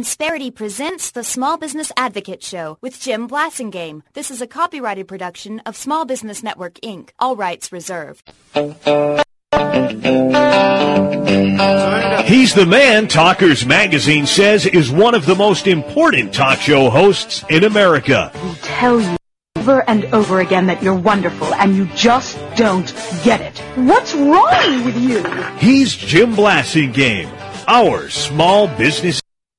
Insperity presents the Small Business Advocate Show with Jim Blasingame. This is a copyrighted production of Small Business Network, Inc. All rights reserved. He's the man Talkers Magazine says is one of the most important talk show hosts in America. We tell you over and over again that you're wonderful, and you just don't get it. What's wrong with you? He's Jim Blasingame, our small business.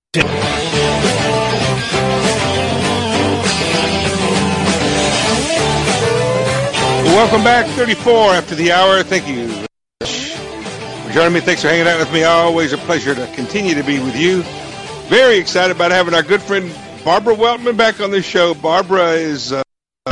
Welcome back, 34 after the hour. Thank you for joining me. Thanks for hanging out with me. Always a pleasure to continue to be with you. Very excited about having our good friend Barbara Weltman back on the show. Barbara is a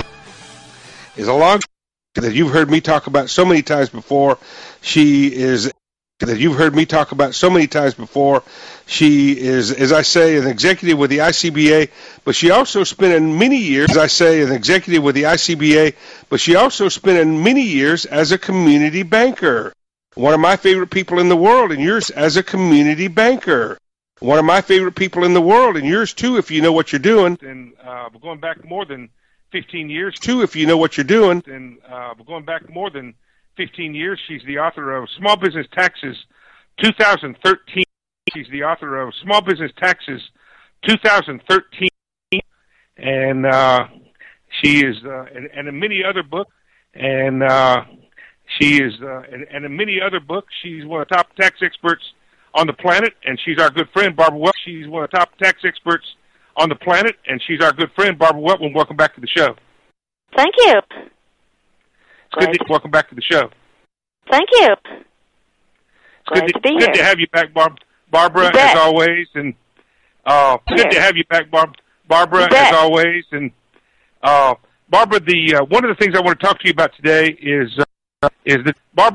long that you've heard me talk about so many times before. She is that you've heard me talk about so many times before. She is, as I say, an executive with the ICBA, but she also spent many years, as I say, an executive with the ICBA, but she also spent many years as a community banker. One of my favorite people in the world, and yours as a community banker. One of my favorite people in the world, and yours too, if you know what you're doing. And we're going back more than 15 years, too, if you know what you're doing. And we're going back more than 15 years. She's the author of Small Business Taxes 2013. She's the author of Small Business Taxes 2013, and she is and in many other books. And she is and in many other books. She's one of the top tax experts on the planet, and she's our good friend Barbara Weltman. She's one of the top tax experts on the planet, and she's our good friend Barbara Weltman. Welcome back to the show. Thank you. Welcome back to the show. Thank you. Glad to be here. Good to have you back, Barbara, as always. And good to have you back, Barbara, as always. And Barbara, one of the things I want to talk to you about today is the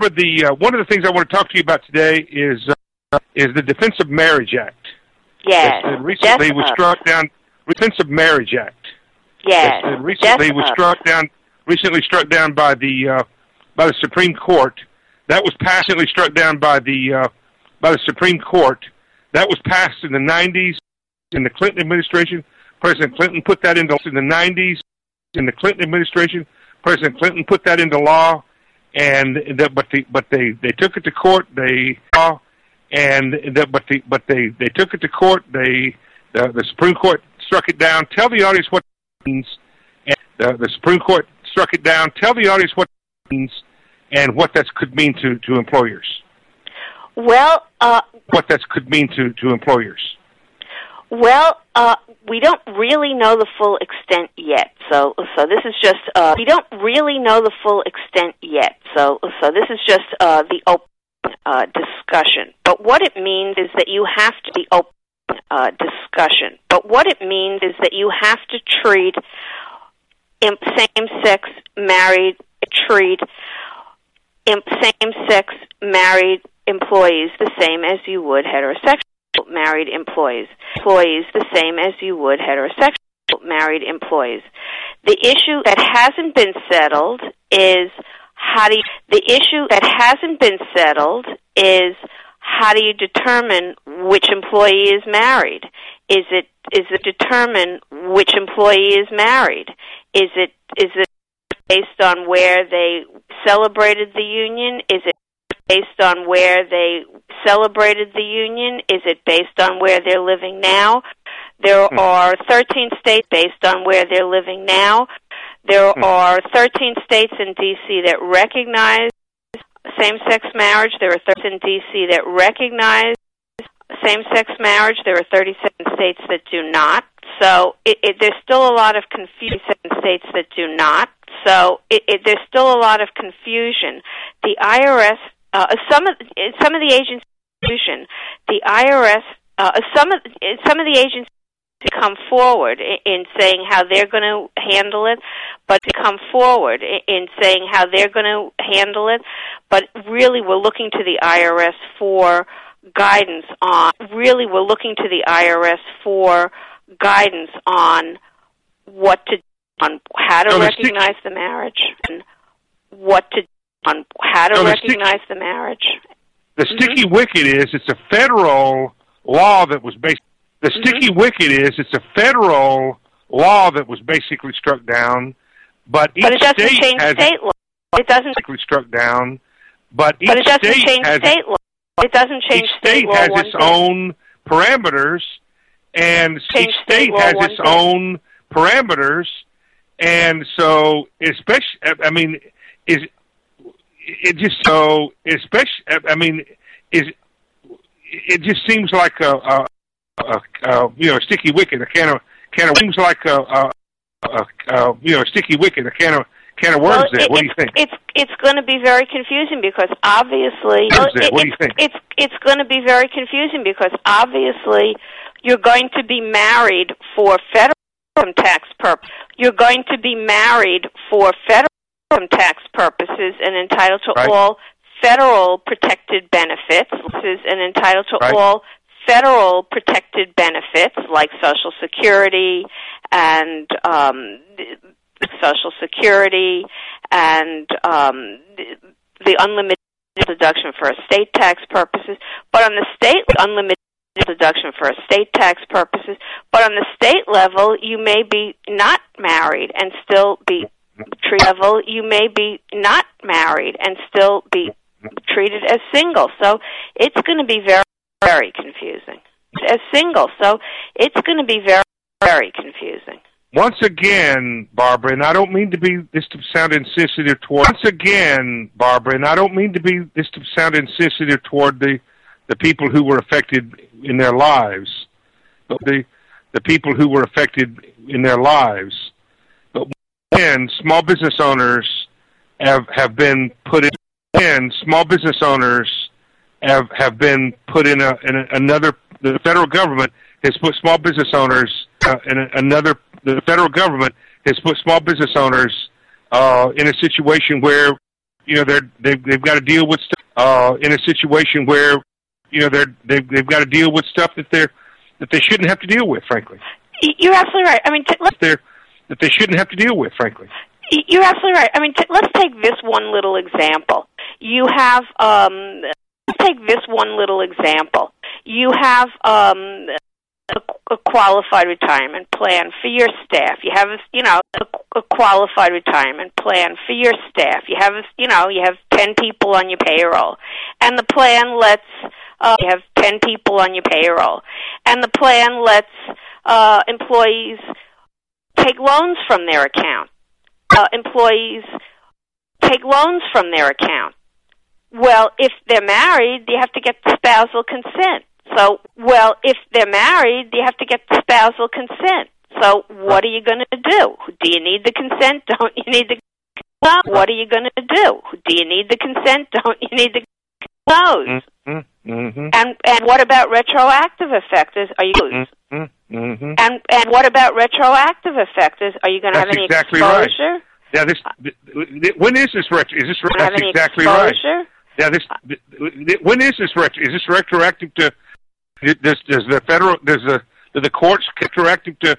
Defense of Marriage Act. Yes. Recently was struck down. Defense of Marriage Act. Yes. Recently was struck down. Recently struck down by the Supreme Court. That was passionately struck down by the Supreme Court. That was passed in the 90s in the Clinton administration. President Clinton put that into in the 90s in the Clinton administration. President Clinton put that into law, and but they took it to court. They took it to court. The Supreme Court struck it down. Tell the audience what it means. And the Supreme Court struck it down. Tell the audience what it means and what that could mean to employers. Well, what that could mean to employers. Well, we don't really know the full extent yet. So this is just we don't really know the full extent yet. So this is just the open discussion. But what it means is that you have to be open discussion. But what it means is that you have to treat same-sex married employees the same as you would heterosexual married employees. The same as you would heterosexual married employees. The issue that hasn't been settled is how do you determine which employee is married? Is it determine which employee is married? Is it based on where they celebrated the union? Is it based on where they celebrated the union? Is it based on where they're living now? There are 13 states based on where they're living now. There are 13 states in D.C. that recognize same-sex marriage. There are 13 in D.C. that recognize same-sex marriage. There are 37 states that do not. So there's still a lot of confusion. States that do not. So there's still a lot of confusion. The IRS, some of the agencies, the IRS, some of the agencies come forward in saying how they're going to handle it, but really we're looking to the IRS for guidance on. What to on how to recognize the marriage and what to on how to recognize the marriage. The sticky wicket is it's a federal law that was based. The sticky wicket is it's a federal law that was basically struck down, but each it doesn't state change has state law. It doesn't basically struck down, but each but it doesn't state change has state law. It doesn't change each state law has one its bit. own parameters, and Change each state law has one its bit. own parameters, and so especially, I mean, is it just so especially? I mean, is it just seems like a sticky wicket, a can of seems like a sticky wicket, a can of worms. There, what do you think? It's going to be very confusing because obviously what do you think? It's going to be very confusing because obviously you're going to be married for federal income tax purposes. You're going to be married for federal income tax purposes and entitled to all federal protected benefits and entitled to all federal protected benefits like Social Security and the unlimited deduction for estate tax purposes, but on the state unlimited deduction for estate tax purposes, but on the state level you may be not married and still be treated as single. So it's going to be very, very confusing. As single, so it's going to be very, very confusing. Once again, Barbara, and I don't mean to be this to sound insensitive toward. Once again, Barbara, and I don't mean to be this to sound insensitive toward the people who were affected in their lives, but the people who were affected in their lives. But when small business owners have been put in, small business owners have been put in another. The federal government has put small business owners The federal government has put small business owners in a situation where they've got to deal with stuff. In a situation where they've got to deal with stuff that they shouldn't have to deal with. Frankly, you're absolutely right. I mean, that they shouldn't have to deal with. Frankly, you're absolutely right. I mean, let's take this one little example. You have You have a qualified retirement plan for your staff. You have, a qualified retirement plan for your staff. You have, you have 10 people on your payroll, and the plan lets you have 10 people on your payroll, and the plan lets employees take loans from their account. Well, if they're married, you have to get spousal consent. So, what are you going to do? Do you need the consent? Don't you need the consent? What are you going to do? Do you need the consent? Don't you need the consent? Mm-hmm. And what about retroactive effect? Are you and what about retroactive effect? Are you going to have any exactly exposure? Right. Yeah, when is this retro? Is this that's exactly exposure? Right? Yeah, when is this retro? Is this retroactive to? Does the courts retroactive to?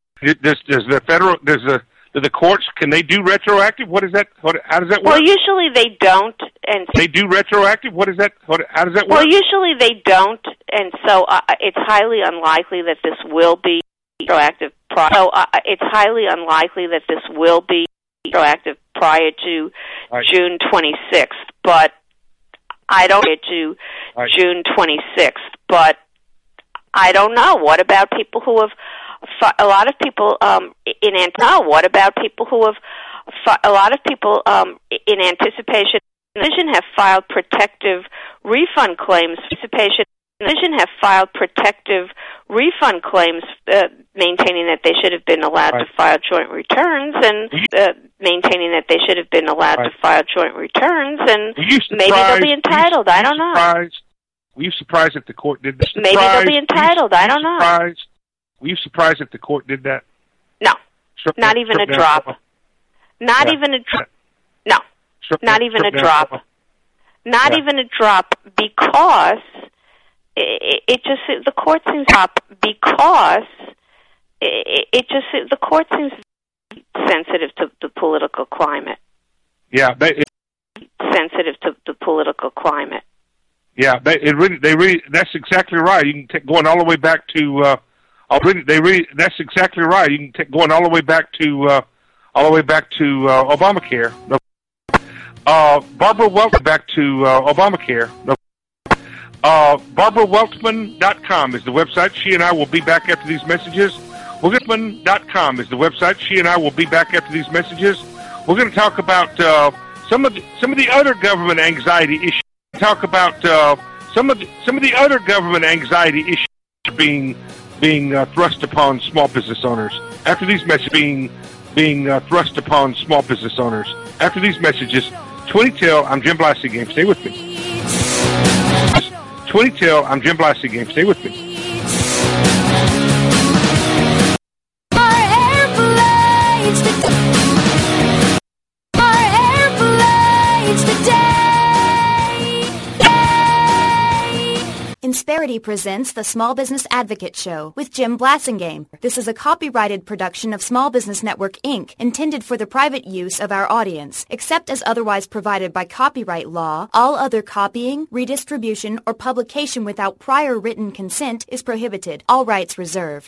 Do the courts, can they do retroactive? How does that work? Well, usually they don't, and they do retroactive. How does that work? Well, usually they don't, and so it's highly unlikely that this will be retroactive. It's highly unlikely that this will be retroactive prior to June 26th. But I don't get to June 26th. But I don't know. What about people who have? A lot of people in anticipation have filed protective refund claims. Maintaining that they should have been allowed to file joint returns, and maybe they'll be entitled. I don't know. Were you surprised that the court did this? Maybe they'll be entitled. I don't know. Were you surprised that the court did that? No, not even a drop. Not even a drop. No, not even a drop. Not even a drop, because the court seems the court seems sensitive to the political climate. Yeah, sensitive to the political climate. Yeah, they really. That's exactly right. You can going all the way back to That's exactly right. You can take going all the way back to Obamacare. Barbara Weltman back to Obamacare. BarbaraWeltman.com is the website. She and I will be back after these messages. Weltman.com is the website. She and I will be back after these messages. We're going to talk about some of the other government anxiety issues. Talk about some of the other government anxiety issues being thrust upon small business owners. After these messages being thrust upon small business owners. After these messages, 20 till. I'm Jim Blasingame. Stay with me. 20 till. I'm Jim Blasingame. Stay with me. Insperity presents the Small Business Advocate Show with Jim Blasingame. This is a copyrighted production of Small Business Network, Inc., intended for the private use of our audience. Except as otherwise provided by copyright law, all other copying, redistribution, or publication without prior written consent is prohibited. All rights reserved.